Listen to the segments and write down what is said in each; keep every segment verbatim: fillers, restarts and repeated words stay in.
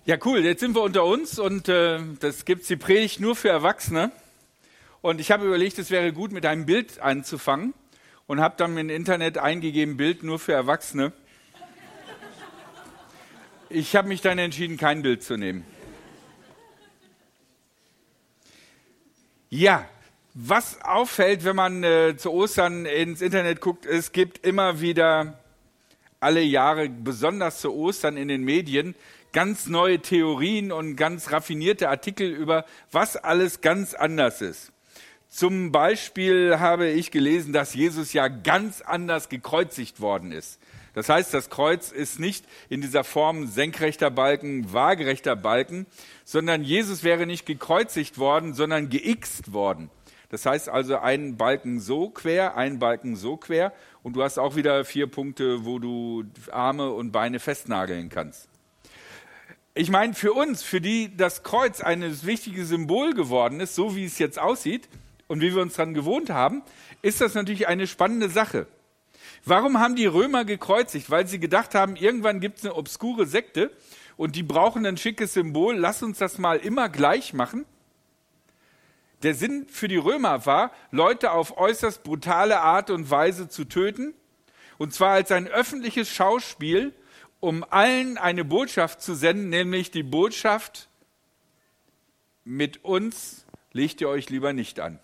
Ja, cool, jetzt sind wir unter uns und äh, das gibt's die Predigt nur für Erwachsene. Und ich habe überlegt, es wäre gut, mit einem Bild anzufangen und habe dann im Internet eingegeben, Bild nur für Erwachsene. Ich habe mich dann entschieden, kein Bild zu nehmen. Ja, was auffällt, wenn man äh, zu Ostern ins Internet guckt, es gibt immer wieder alle Jahre, besonders zu Ostern in den Medien, ganz neue Theorien und ganz raffinierte Artikel über, was alles ganz anders ist. Zum Beispiel habe ich gelesen, dass Jesus ja ganz anders gekreuzigt worden ist. Das heißt, das Kreuz ist nicht in dieser Form senkrechter Balken, waagerechter Balken, sondern Jesus wäre nicht gekreuzigt worden, sondern geixt worden. Das heißt also, ein Balken so quer, ein Balken so quer und du hast auch wieder vier Punkte, wo du Arme und Beine festnageln kannst. Ich meine, für uns, für die das Kreuz ein wichtiges Symbol geworden ist, so wie es jetzt aussieht und wie wir uns daran gewohnt haben, ist das natürlich eine spannende Sache. Warum haben die Römer gekreuzigt? Weil sie gedacht haben, irgendwann gibt es eine obskure Sekte und die brauchen ein schickes Symbol, lass uns das mal immer gleich machen. Der Sinn für die Römer war, Leute auf äußerst brutale Art und Weise zu töten, und zwar als ein öffentliches Schauspiel, um allen eine Botschaft zu senden, nämlich die Botschaft, mit uns legt ihr euch lieber nicht an.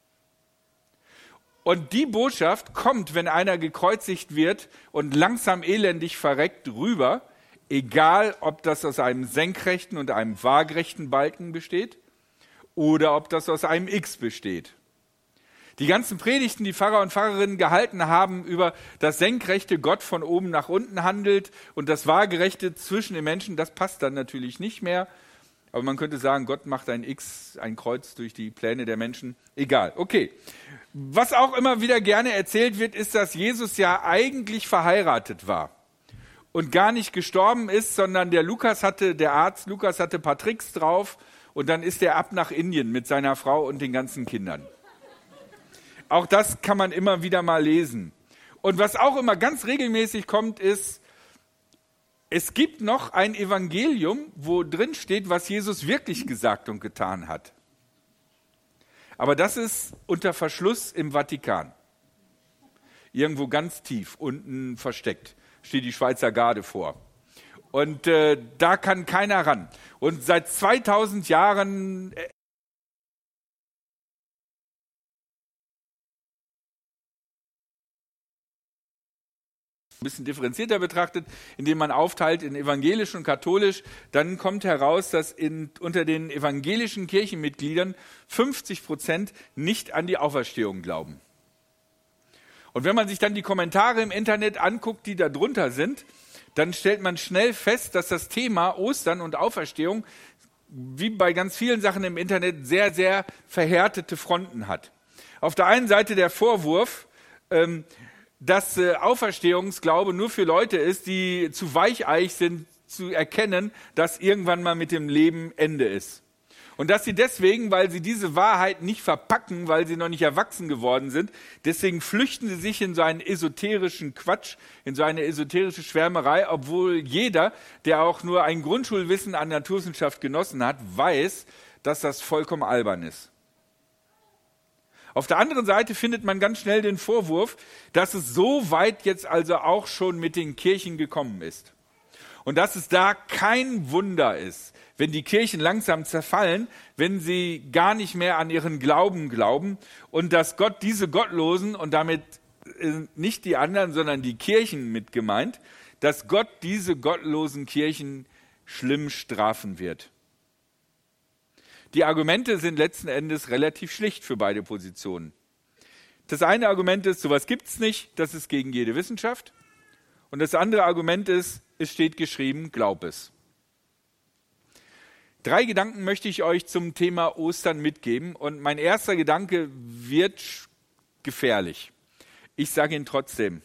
Und die Botschaft kommt, wenn einer gekreuzigt wird und langsam elendig verreckt, rüber, egal ob das aus einem senkrechten und einem waagerechten Balken besteht oder ob das aus einem X besteht. Die ganzen Predigten, die Pfarrer und Pfarrerinnen gehalten haben über das senkrechte Gott von oben nach unten handelt und das waagerechte zwischen den Menschen, das passt dann natürlich nicht mehr. Aber man könnte sagen, Gott macht ein X, ein Kreuz durch die Pläne der Menschen. Egal, okay. Was auch immer wieder gerne erzählt wird, ist, dass Jesus ja eigentlich verheiratet war und gar nicht gestorben ist, sondern der Lukas hatte, der Arzt Lukas hatte ein paar Tricks drauf und dann ist er ab nach Indien mit seiner Frau und den ganzen Kindern. Auch das kann man immer wieder mal lesen. Und was auch immer ganz regelmäßig kommt, ist, es gibt noch ein Evangelium, wo drin steht, was Jesus wirklich gesagt und getan hat. Aber das ist unter Verschluss im Vatikan. Irgendwo ganz tief, unten versteckt, steht die Schweizer Garde vor. Und äh, da kann keiner ran. Und seit zweitausend Jahren Äh, ein bisschen differenzierter betrachtet, indem man aufteilt in evangelisch und katholisch, dann kommt heraus, dass in, unter den evangelischen Kirchenmitgliedern fünfzig Prozent nicht an die Auferstehung glauben. Und wenn man sich dann die Kommentare im Internet anguckt, die da drunter sind, dann stellt man schnell fest, dass das Thema Ostern und Auferstehung, wie bei ganz vielen Sachen im Internet, sehr, sehr verhärtete Fronten hat. Auf der einen Seite der Vorwurf, ähm, dass äh, Auferstehungsglaube nur für Leute ist, die zu weicheich sind, zu erkennen, dass irgendwann mal mit dem Leben Ende ist. Und dass sie deswegen, weil sie diese Wahrheit nicht verpacken, weil sie noch nicht erwachsen geworden sind, deswegen flüchten sie sich in so einen esoterischen Quatsch, in so eine esoterische Schwärmerei, obwohl jeder, der auch nur ein Grundschulwissen an Naturwissenschaft genossen hat, weiß, dass das vollkommen albern ist. Auf der anderen Seite findet man ganz schnell den Vorwurf, dass es so weit jetzt also auch schon mit den Kirchen gekommen ist. Und dass es da kein Wunder ist, wenn die Kirchen langsam zerfallen, wenn sie gar nicht mehr an ihren Glauben glauben und dass Gott diese Gottlosen und damit nicht die anderen, sondern die Kirchen mit gemeint, dass Gott diese gottlosen Kirchen schlimm strafen wird. Die Argumente sind letzten Endes relativ schlicht für beide Positionen. Das eine Argument ist, sowas gibt's nicht, das ist gegen jede Wissenschaft. Und das andere Argument ist, es steht geschrieben, glaub es. Drei Gedanken möchte ich euch zum Thema Ostern mitgeben. Und mein erster Gedanke wird gefährlich. Ich sage ihn trotzdem.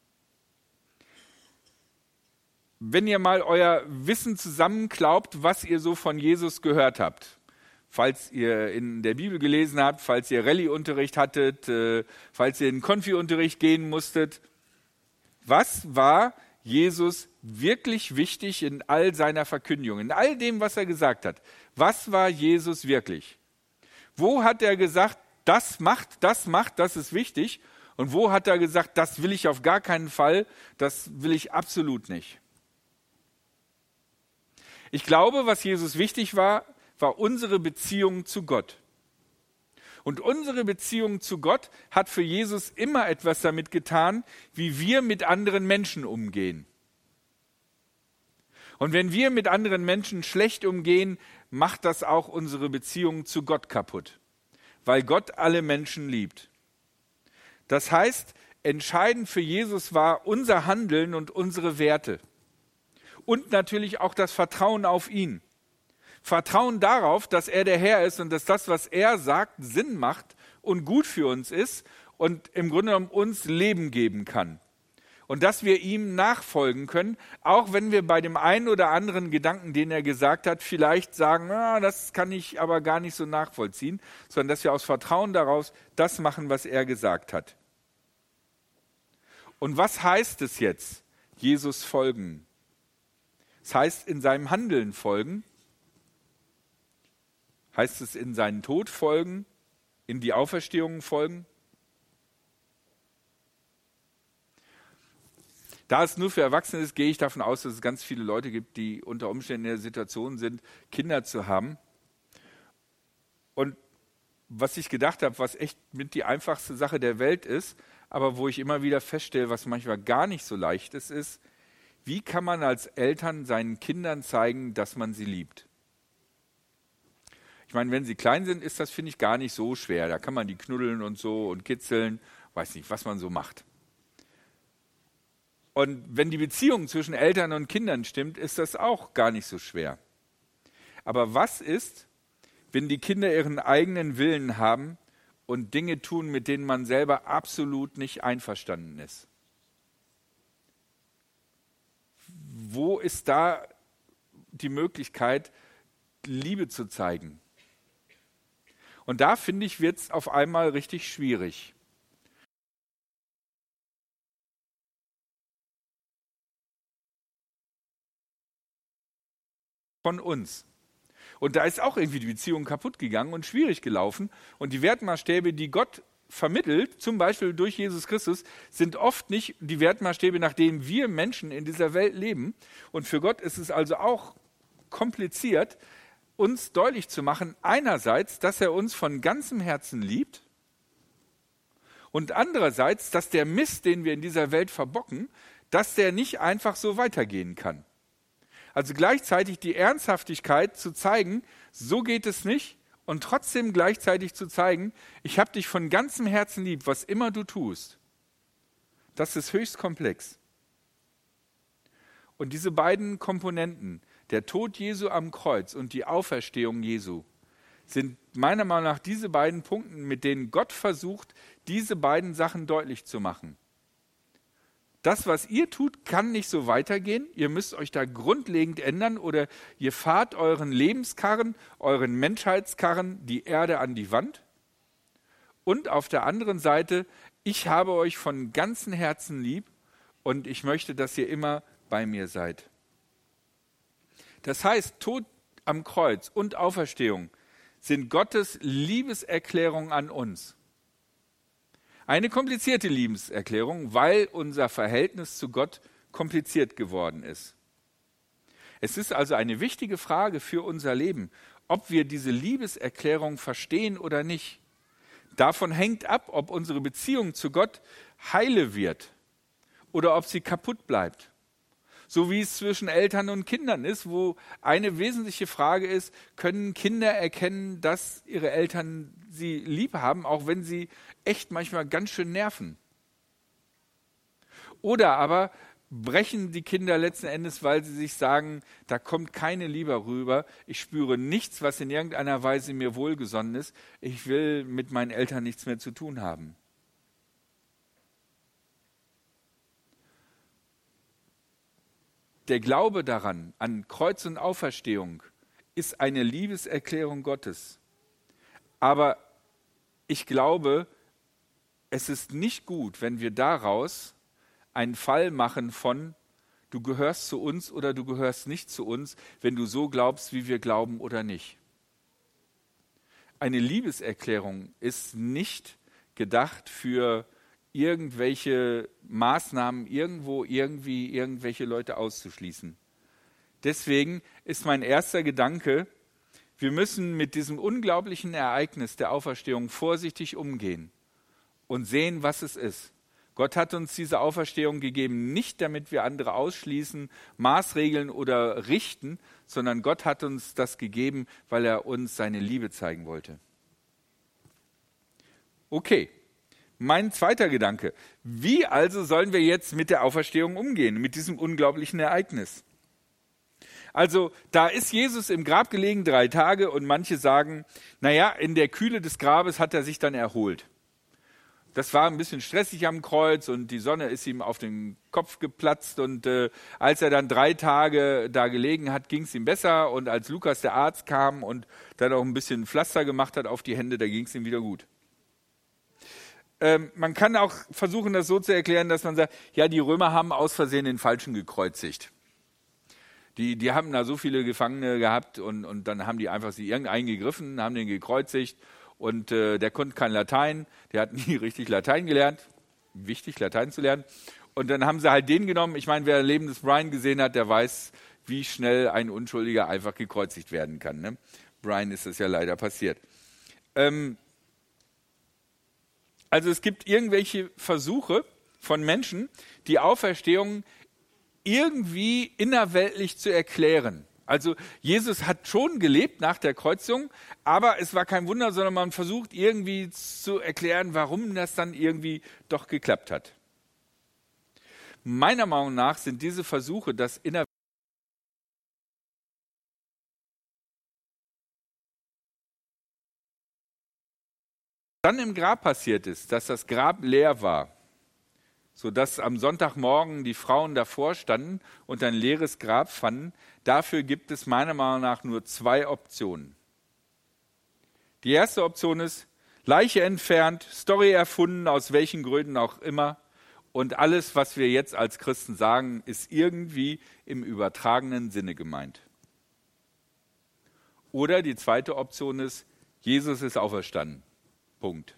Wenn ihr mal euer Wissen zusammenklaubt, was ihr so von Jesus gehört habt, falls ihr in der Bibel gelesen habt, falls ihr Rallye-Unterricht hattet, äh, falls ihr in Konfi-Unterricht gehen musstet. Was war Jesus wirklich wichtig in all seiner Verkündigung, in all dem, was er gesagt hat? Was war Jesus wirklich? Wo hat er gesagt, das macht, das macht, das ist wichtig? Und wo hat er gesagt, das will ich auf gar keinen Fall, das will ich absolut nicht? Ich glaube, was Jesus wichtig war, war unsere Beziehung zu Gott. Und unsere Beziehung zu Gott hat für Jesus immer etwas damit getan, wie wir mit anderen Menschen umgehen. Und wenn wir mit anderen Menschen schlecht umgehen, macht das auch unsere Beziehung zu Gott kaputt, weil Gott alle Menschen liebt. Das heißt, entscheidend für Jesus war unser Handeln und unsere Werte. Und natürlich auch das Vertrauen auf ihn. Vertrauen darauf, dass er der Herr ist und dass das, was er sagt, Sinn macht und gut für uns ist und im Grunde genommen uns Leben geben kann. Und dass wir ihm nachfolgen können, auch wenn wir bei dem einen oder anderen Gedanken, den er gesagt hat, vielleicht sagen, ah, das kann ich aber gar nicht so nachvollziehen, sondern dass wir aus Vertrauen daraus das machen, was er gesagt hat. Und was heißt es jetzt, Jesus folgen? Es heißt, in seinem Handeln folgen. Heißt es, in seinen Tod folgen, in die Auferstehung folgen? Da es nur für Erwachsene ist, gehe ich davon aus, dass es ganz viele Leute gibt, die unter Umständen in der Situation sind, Kinder zu haben. Und was ich gedacht habe, was echt mit die einfachste Sache der Welt ist, aber wo ich immer wieder feststelle, was manchmal gar nicht so leicht ist, ist, wie kann man als Eltern seinen Kindern zeigen, dass man sie liebt? Ich meine, wenn sie klein sind, ist das, finde ich, gar nicht so schwer. Da kann man die knuddeln und so und kitzeln, weiß nicht, was man so macht. Und wenn die Beziehung zwischen Eltern und Kindern stimmt, ist das auch gar nicht so schwer. Aber was ist, wenn die Kinder ihren eigenen Willen haben und Dinge tun, mit denen man selber absolut nicht einverstanden ist? Wo ist da die Möglichkeit, Liebe zu zeigen? Und da, finde ich, wird es auf einmal richtig schwierig. Von uns. Und da ist auch irgendwie die Beziehung kaputt gegangen und schwierig gelaufen. Und die Wertmaßstäbe, die Gott vermittelt, zum Beispiel durch Jesus Christus, sind oft nicht die Wertmaßstäbe, nach denen wir Menschen in dieser Welt leben. Und für Gott ist es also auch kompliziert, uns deutlich zu machen, einerseits, dass er uns von ganzem Herzen liebt und andererseits, dass der Mist, den wir in dieser Welt verbocken, dass der nicht einfach so weitergehen kann. Also gleichzeitig die Ernsthaftigkeit zu zeigen, so geht es nicht, und trotzdem gleichzeitig zu zeigen, ich habe dich von ganzem Herzen lieb, was immer du tust. Das ist höchst komplex. Und diese beiden Komponenten, der Tod Jesu am Kreuz und die Auferstehung Jesu, sind meiner Meinung nach diese beiden Punkte, mit denen Gott versucht, diese beiden Sachen deutlich zu machen. Das, was ihr tut, kann nicht so weitergehen. Ihr müsst euch da grundlegend ändern oder ihr fahrt euren Lebenskarren, euren Menschheitskarren die Erde an die Wand. Und auf der anderen Seite, ich habe euch von ganzem Herzen lieb und ich möchte, dass ihr immer bei mir seid. Das heißt, Tod am Kreuz und Auferstehung sind Gottes Liebeserklärung an uns. Eine komplizierte Liebeserklärung, weil unser Verhältnis zu Gott kompliziert geworden ist. Es ist also eine wichtige Frage für unser Leben, ob wir diese Liebeserklärung verstehen oder nicht. Davon hängt ab, ob unsere Beziehung zu Gott heile wird oder ob sie kaputt bleibt. So wie es zwischen Eltern und Kindern ist, wo eine wesentliche Frage ist, können Kinder erkennen, dass ihre Eltern sie lieb haben, auch wenn sie echt manchmal ganz schön nerven. Oder aber brechen die Kinder letzten Endes, weil sie sich sagen, da kommt keine Liebe rüber, ich spüre nichts, was in irgendeiner Weise mir wohlgesonnen ist, ich will mit meinen Eltern nichts mehr zu tun haben. Der Glaube daran, an Kreuz und Auferstehung, ist eine Liebeserklärung Gottes. Aber ich glaube, es ist nicht gut, wenn wir daraus einen Fall machen von, du gehörst zu uns oder du gehörst nicht zu uns, wenn du so glaubst, wie wir glauben oder nicht. Eine Liebeserklärung ist nicht gedacht für irgendwelche Maßnahmen, irgendwo, irgendwie, irgendwelche Leute auszuschließen. Deswegen ist mein erster Gedanke, wir müssen mit diesem unglaublichen Ereignis der Auferstehung vorsichtig umgehen und sehen, was es ist. Gott hat uns diese Auferstehung gegeben, nicht damit wir andere ausschließen, maßregeln oder richten, sondern Gott hat uns das gegeben, weil er uns seine Liebe zeigen wollte. Okay, mein zweiter Gedanke. Wie also sollen wir jetzt mit der Auferstehung umgehen, mit diesem unglaublichen Ereignis? Also da ist Jesus im Grab gelegen, drei Tage, und manche sagen, naja, in der Kühle des Grabes hat er sich dann erholt. Das war ein bisschen stressig am Kreuz und die Sonne ist ihm auf den Kopf geplatzt und äh, als er dann drei Tage da gelegen hat, ging es ihm besser, und als Lukas, der Arzt, kam und dann auch ein bisschen Pflaster gemacht hat auf die Hände, da ging es ihm wieder gut. Ähm, man kann auch versuchen, das so zu erklären, dass man sagt, ja, die Römer haben aus Versehen den Falschen gekreuzigt. Die, die haben da so viele Gefangene gehabt und, und dann haben die einfach sie irgendeinen gegriffen, haben den gekreuzigt. Und äh, der konnte kein Latein, der hat nie richtig Latein gelernt. Wichtig, Latein zu lernen. Und dann haben sie halt den genommen. Ich meine, wer Leben des Brian gesehen hat, der weiß, wie schnell ein Unschuldiger einfach gekreuzigt werden kann. Ne? Brian ist das ja leider passiert. Ähm, also es gibt irgendwelche Versuche von Menschen, die Auferstehung irgendwie innerweltlich zu erklären. Also Jesus hat schon gelebt nach der Kreuzigung, aber es war kein Wunder, sondern man versucht irgendwie zu erklären, warum das dann irgendwie doch geklappt hat. Meiner Meinung nach sind diese Versuche, das innerweltlich dann im Grab passiert ist, dass das Grab leer war, sodass am Sonntagmorgen die Frauen davor standen und ein leeres Grab fanden. Dafür gibt es meiner Meinung nach nur zwei Optionen. Die erste Option ist, Leiche entfernt, Story erfunden, aus welchen Gründen auch immer. Und alles, was wir jetzt als Christen sagen, ist irgendwie im übertragenen Sinne gemeint. Oder die zweite Option ist, Jesus ist auferstanden. Punkt.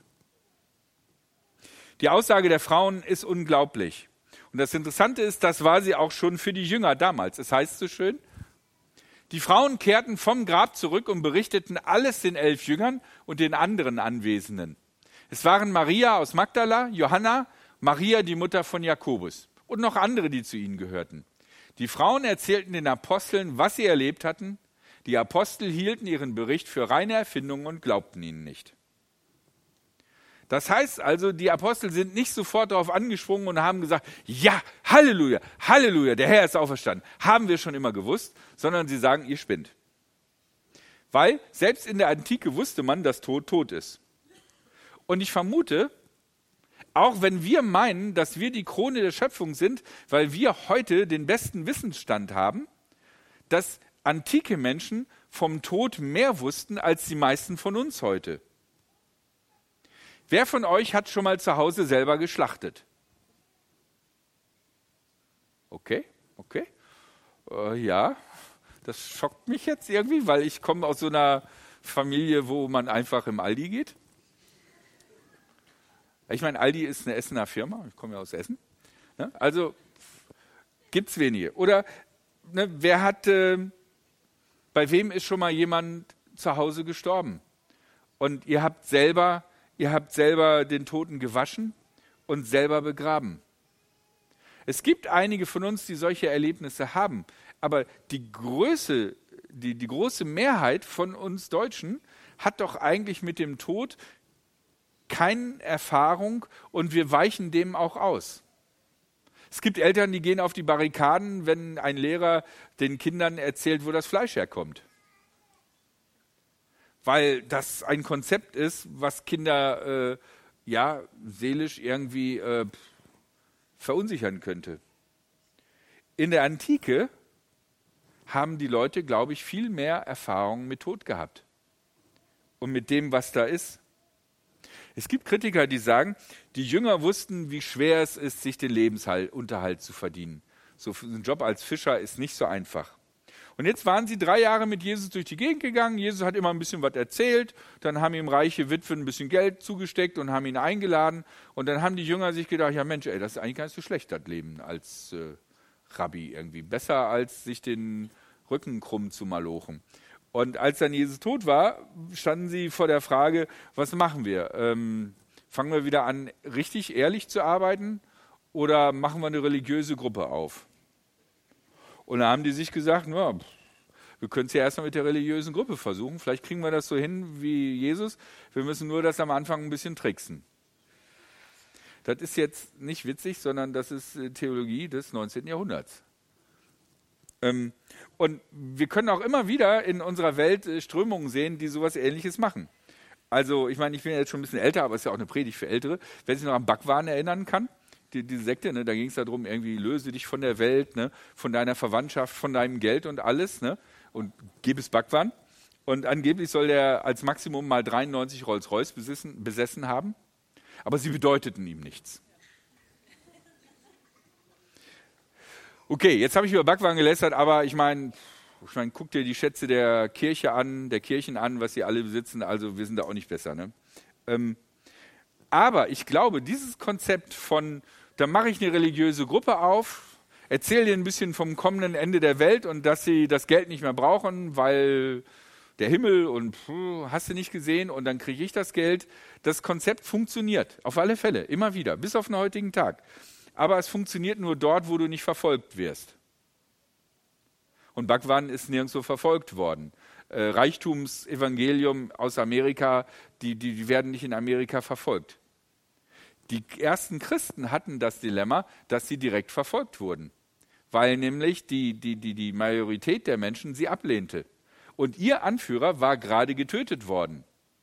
Die Aussage der Frauen ist unglaublich. Und das Interessante ist, das war sie auch schon für die Jünger damals. Es heißt so schön, die Frauen kehrten vom Grab zurück und berichteten alles den elf Jüngern und den anderen Anwesenden. Es waren Maria aus Magdala, Johanna, Maria, die Mutter von Jakobus, und noch andere, die zu ihnen gehörten. Die Frauen erzählten den Aposteln, was sie erlebt hatten. Die Apostel hielten ihren Bericht für reine Erfindung und glaubten ihnen nicht. Das heißt also, die Apostel sind nicht sofort darauf angesprungen und haben gesagt, ja, Halleluja, Halleluja, der Herr ist auferstanden. Haben wir schon immer gewusst, sondern sie sagen, ihr spinnt. Weil selbst in der Antike wusste man, dass Tod tot ist. Und ich vermute, auch wenn wir meinen, dass wir die Krone der Schöpfung sind, weil wir heute den besten Wissensstand haben, dass antike Menschen vom Tod mehr wussten als die meisten von uns heute. Wer von euch hat schon mal zu Hause selber geschlachtet? Okay, okay. Äh, ja, das schockt mich jetzt irgendwie, weil ich komme aus so einer Familie, wo man einfach im Aldi geht. Ich meine, Aldi ist eine Essener Firma, ich komme ja aus Essen. Ne? Also gibt es wenige. Oder ne, wer hat, äh, bei wem ist schon mal jemand zu Hause gestorben? Und ihr habt selber... Ihr habt selber den Toten gewaschen und selber begraben. Es gibt einige von uns, die solche Erlebnisse haben, aber die Größe, die, die große Mehrheit von uns Deutschen hat doch eigentlich mit dem Tod keine Erfahrung und wir weichen dem auch aus. Es gibt Eltern, die gehen auf die Barrikaden, wenn ein Lehrer den Kindern erzählt, wo das Fleisch herkommt. Weil das ein Konzept ist, was Kinder äh, ja seelisch irgendwie äh, verunsichern könnte. In der Antike haben die Leute, glaube ich, viel mehr Erfahrung mit Tod gehabt und mit dem, was da ist. Es gibt Kritiker, die sagen, die Jünger wussten, wie schwer es ist, sich den Lebensunterhalt zu verdienen. So ein Job als Fischer ist nicht so einfach. Und jetzt waren sie drei Jahre mit Jesus durch die Gegend gegangen. Jesus hat immer ein bisschen was erzählt. Dann haben ihm reiche Witwen ein bisschen Geld zugesteckt und haben ihn eingeladen. Und dann haben die Jünger sich gedacht, ja Mensch, ey, das ist eigentlich gar nicht so schlecht, das Leben als äh, Rabbi irgendwie. Besser, als sich den Rücken krumm zu malochen. Und als dann Jesus tot war, standen sie vor der Frage, was machen wir? Ähm, fangen wir wieder an, richtig ehrlich zu arbeiten oder machen wir eine religiöse Gruppe auf? Und da haben die sich gesagt, na, wir können es ja erstmal mit der religiösen Gruppe versuchen. Vielleicht kriegen wir das so hin wie Jesus. Wir müssen nur das am Anfang ein bisschen tricksen. Das ist jetzt nicht witzig, sondern das ist Theologie des neunzehnten Jahrhunderts. Ähm, und wir können auch immer wieder in unserer Welt äh, Strömungen sehen, die sowas Ähnliches machen. Also, ich meine, ich bin ja jetzt schon ein bisschen älter, aber es ist ja auch eine Predigt für Ältere. Wer sich noch an Bhagwan erinnern kann, die, diese Sekte, ne, da ging es darum, irgendwie löse dich von der Welt, ne, von deiner Verwandtschaft, von deinem Geld und alles, ne, und gib es Bhagwan. Und angeblich soll der als Maximum mal dreiundneunzig Rolls-Royce besessen, besessen haben, aber sie bedeuteten ihm nichts. Okay, jetzt habe ich über Bhagwan gelästert, aber ich meine, ich mein, guck dir die Schätze der Kirche an, der Kirchen an, was sie alle besitzen, also wir sind da auch nicht besser. Ne? Ähm, aber ich glaube, dieses Konzept von, da mache ich eine religiöse Gruppe auf, erzähle dir ein bisschen vom kommenden Ende der Welt und dass sie das Geld nicht mehr brauchen, weil der Himmel und pff, hast du nicht gesehen und dann kriege ich das Geld. Das Konzept funktioniert, auf alle Fälle, immer wieder, bis auf den heutigen Tag. Aber es funktioniert nur dort, wo du nicht verfolgt wirst. Und Bhagwan ist nirgendwo verfolgt worden. Äh, Reichtumsevangelium aus Amerika, die, die, die werden nicht in Amerika verfolgt. Die ersten Christen hatten das Dilemma, dass sie direkt verfolgt wurden, weil nämlich die, die, die, die Majorität der Menschen sie ablehnte. Und ihr Anführer war gerade getötet worden.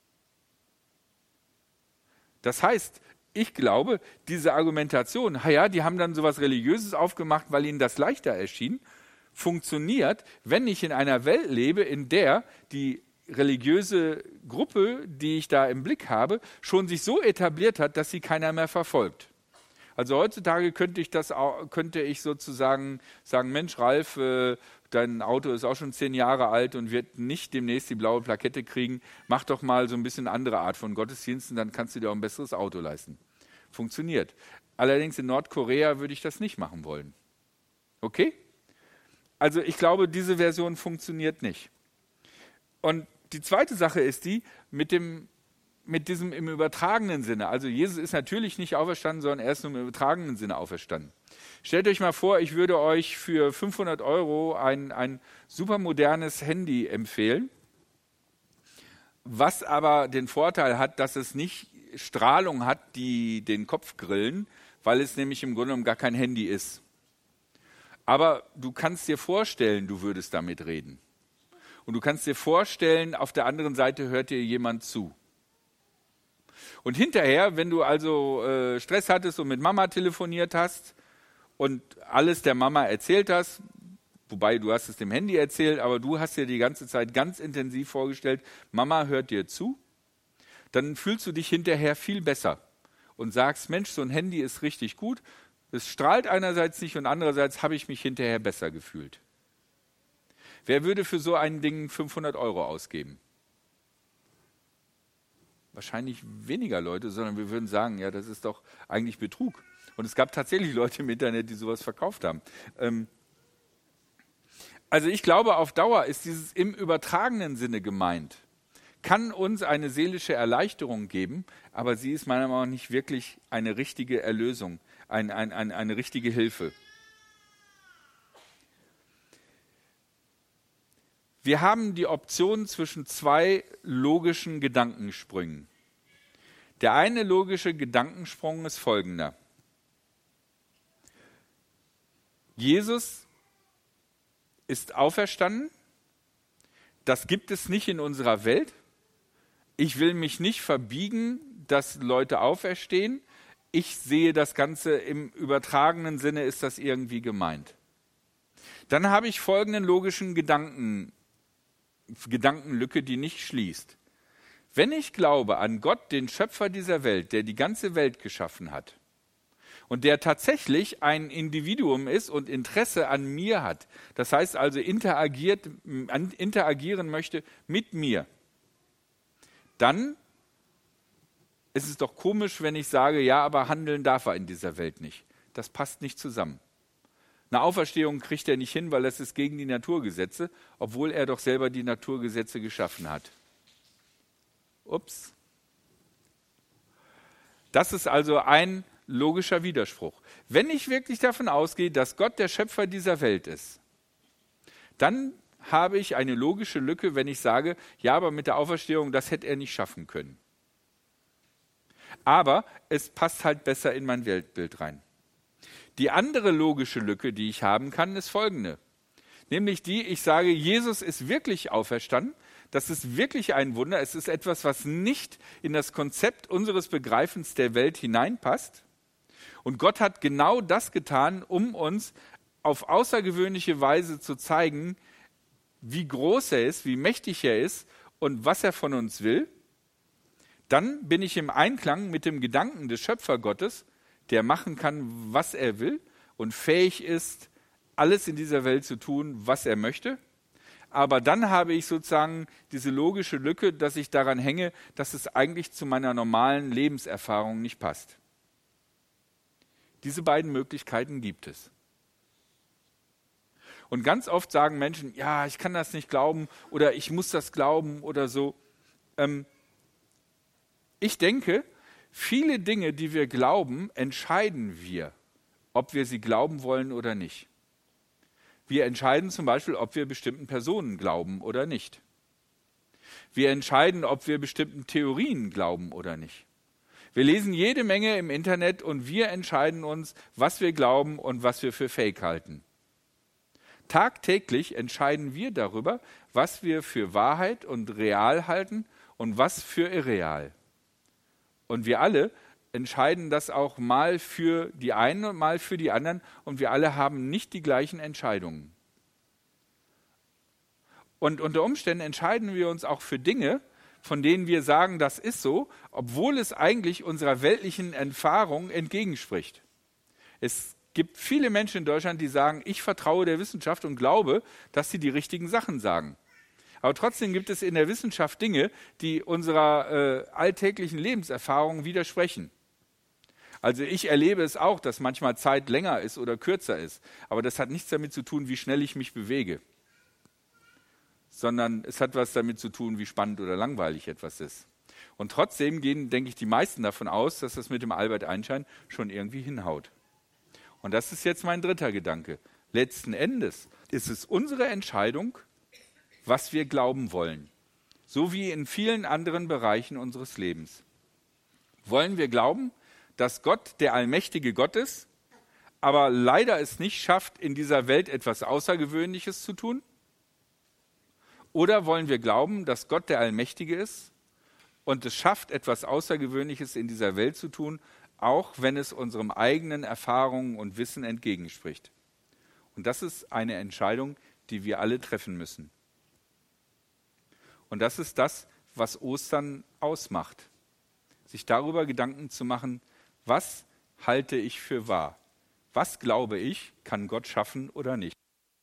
Das heißt, ich glaube, diese Argumentation, ja, die haben dann sowas Religiöses aufgemacht, weil ihnen das leichter erschien, funktioniert, wenn ich in einer Welt lebe, in der die religiöse Gruppe, die ich da im Blick habe, schon sich so etabliert hat, dass sie keiner mehr verfolgt. Also heutzutage könnte ich das auch, könnte ich sozusagen sagen, Mensch, Ralf, äh, dein Auto ist auch schon zehn Jahre alt und wird nicht demnächst die blaue Plakette kriegen. Mach doch mal so ein bisschen andere Art von Gottesdiensten, dann kannst du dir auch ein besseres Auto leisten. Funktioniert. Allerdings in Nordkorea würde ich das nicht machen wollen. Okay? Also ich glaube, diese Version funktioniert nicht. Und die zweite Sache ist die, mit dem mit diesem im übertragenen Sinne. Also Jesus ist natürlich nicht auferstanden, sondern er ist nur im übertragenen Sinne auferstanden. Stellt euch mal vor, ich würde euch für fünfhundert Euro ein, ein supermodernes Handy empfehlen, was aber den Vorteil hat, dass es nicht Strahlung hat, die den Kopf grillen, weil es nämlich im Grunde genommen gar kein Handy ist. Aber du kannst dir vorstellen, du würdest damit reden. Und du kannst dir vorstellen, auf der anderen Seite hört dir jemand zu. Und hinterher, wenn du also äh, Stress hattest und mit Mama telefoniert hast und alles der Mama erzählt hast, wobei du hast es dem Handy erzählt, aber du hast dir die ganze Zeit ganz intensiv vorgestellt, Mama hört dir zu, dann fühlst du dich hinterher viel besser und sagst, Mensch, so ein Handy ist richtig gut, es strahlt einerseits nicht und andererseits habe ich mich hinterher besser gefühlt. Wer würde für so ein Ding fünfhundert Euro ausgeben? Wahrscheinlich weniger Leute, sondern wir würden sagen, ja, das ist doch eigentlich Betrug. Und es gab tatsächlich Leute im Internet, die sowas verkauft haben. Ähm also ich glaube, auf Dauer ist dieses im übertragenen Sinne gemeint, kann uns eine seelische Erleichterung geben, aber sie ist meiner Meinung nach nicht wirklich eine richtige Erlösung, ein, ein, ein, eine richtige Hilfe. Wir haben die Option zwischen zwei logischen Gedankensprüngen. Der eine logische Gedankensprung ist folgender. Jesus ist auferstanden. Das gibt es nicht in unserer Welt. Ich will mich nicht verbiegen, dass Leute auferstehen. Ich sehe das Ganze im übertragenen Sinne, ist das irgendwie gemeint. Dann habe ich folgenden logischen Gedanken Gedankenlücke, die nicht schließt. Wenn ich glaube an Gott, den Schöpfer dieser Welt, der die ganze Welt geschaffen hat, und der tatsächlich ein Individuum ist und Interesse an mir hat, das heißt also interagiert, interagieren möchte mit mir, dann ist es doch komisch, wenn ich sage, ja, aber handeln darf er in dieser Welt nicht. Das passt nicht zusammen. Eine Auferstehung kriegt er nicht hin, weil das ist gegen die Naturgesetze, obwohl er doch selber die Naturgesetze geschaffen hat. Ups. Das ist also ein logischer Widerspruch. Wenn ich wirklich davon ausgehe, dass Gott der Schöpfer dieser Welt ist, dann habe ich eine logische Lücke, wenn ich sage, ja, aber mit der Auferstehung, das hätte er nicht schaffen können. Aber es passt halt besser in mein Weltbild rein. Die andere logische Lücke, die ich haben kann, ist folgende. Nämlich die, ich sage, Jesus ist wirklich auferstanden. Das ist wirklich ein Wunder. Es ist etwas, was nicht in das Konzept unseres Begreifens der Welt hineinpasst. Und Gott hat genau das getan, um uns auf außergewöhnliche Weise zu zeigen, wie groß er ist, wie mächtig er ist und was er von uns will. Dann bin ich im Einklang mit dem Gedanken des Schöpfergottes, der machen kann, was er will und fähig ist, alles in dieser Welt zu tun, was er möchte. Aber dann habe ich sozusagen diese logische Lücke, dass ich daran hänge, dass es eigentlich zu meiner normalen Lebenserfahrung nicht passt. Diese beiden Möglichkeiten gibt es. Und ganz oft sagen Menschen, ja, ich kann das nicht glauben oder ich muss das glauben oder so. Ähm, Ich denke, viele Dinge, die wir glauben, entscheiden wir, ob wir sie glauben wollen oder nicht. Wir entscheiden zum Beispiel, ob wir bestimmten Personen glauben oder nicht. Wir entscheiden, ob wir bestimmten Theorien glauben oder nicht. Wir lesen jede Menge im Internet und wir entscheiden uns, was wir glauben und was wir für Fake halten. Tagtäglich entscheiden wir darüber, was wir für Wahrheit und real halten und was für irreal. Und wir alle entscheiden das auch mal für die einen und mal für die anderen und wir alle haben nicht die gleichen Entscheidungen. Und unter Umständen entscheiden wir uns auch für Dinge, von denen wir sagen, das ist so, obwohl es eigentlich unserer weltlichen Erfahrung entgegenspricht. Es gibt viele Menschen in Deutschland, die sagen, ich vertraue der Wissenschaft und glaube, dass sie die richtigen Sachen sagen. Aber trotzdem gibt es in der Wissenschaft Dinge, die unserer äh, alltäglichen Lebenserfahrung widersprechen. Also ich erlebe es auch, dass manchmal Zeit länger ist oder kürzer ist. Aber das hat nichts damit zu tun, wie schnell ich mich bewege. Sondern es hat was damit zu tun, wie spannend oder langweilig etwas ist. Und trotzdem gehen, denke ich, die meisten davon aus, dass das mit dem Albert Einstein schon irgendwie hinhaut. Und das ist jetzt mein dritter Gedanke. Letzten Endes ist es unsere Entscheidung, was wir glauben wollen, so wie in vielen anderen Bereichen unseres Lebens. Wollen wir glauben, dass Gott der allmächtige Gott ist, aber leider es nicht schafft, in dieser Welt etwas Außergewöhnliches zu tun? Oder wollen wir glauben, dass Gott der Allmächtige ist und es schafft, etwas Außergewöhnliches in dieser Welt zu tun, auch wenn es unserem eigenen Erfahrungen und Wissen entgegenspricht? Und das ist eine Entscheidung, die wir alle treffen müssen. Und das ist das, was Ostern ausmacht. Sich darüber Gedanken zu machen, was halte ich für wahr? Was glaube ich, kann Gott schaffen oder nicht?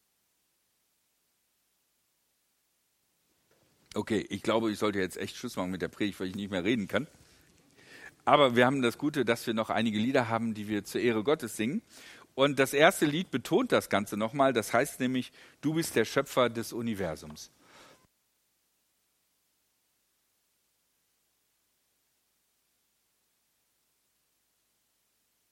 Okay, ich glaube, ich sollte jetzt echt Schluss machen mit der Predigt, weil ich nicht mehr reden kann. Aber wir haben das Gute, dass wir noch einige Lieder haben, die wir zur Ehre Gottes singen. Und das erste Lied betont das Ganze nochmal. Das heißt nämlich, du bist der Schöpfer des Universums.